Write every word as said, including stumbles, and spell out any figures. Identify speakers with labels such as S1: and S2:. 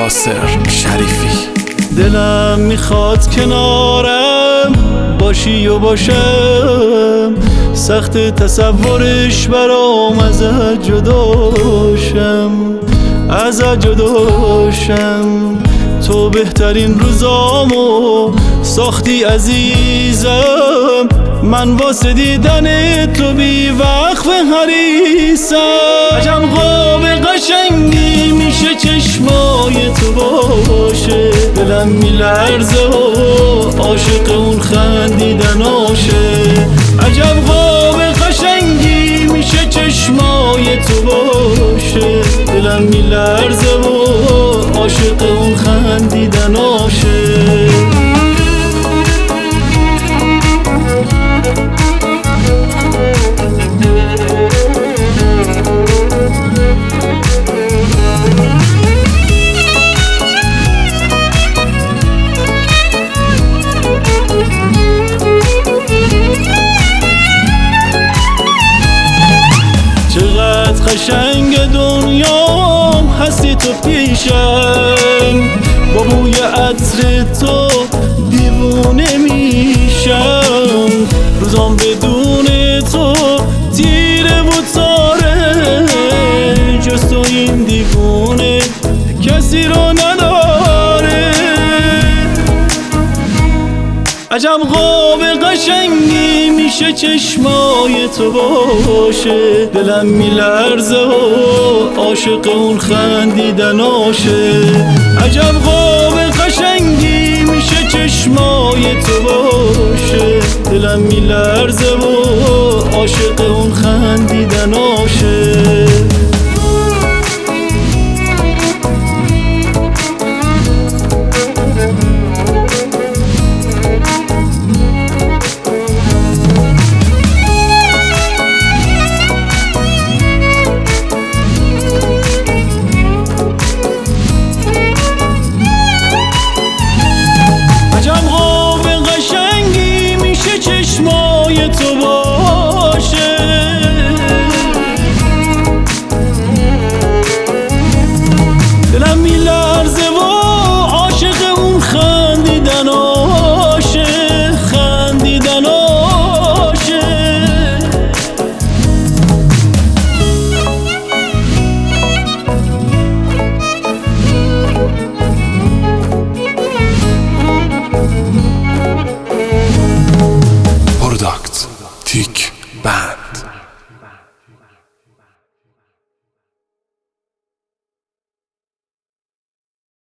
S1: ناصر شریفی.
S2: دلم میخواد کنارم باشی و باشم، سخت تصورش برام ازت جداشم، ازت جداشم. تو بهترین روزامو ساختی عزیزم، من واسه دیدن تو بی وقت حریصم. عجب خواب قشنگی میشه چشمای تو باشه، دلم میلرزه و عاشق اون خندیدناشه. عجب خواب قشنگی میشه چشمای تو باشه، دلم میلرزه و عاشق اون خندیدناشه. چقدر قشنگ دنیام هستی تو پیشم، با بوی عطر تو دیوونه میشم. روزام بدون تو تیره و تاره، جز تو این دیوونه کسی رو نداره. عجب خواب قشنگی میشه چشمای تو باشه، دلم میلرزه و عاشق اون خندیدناشه. عجب خواب قشنگی میشه چشمای تو باشه، دلم میلرزه و عاشق اون خندیدناشه.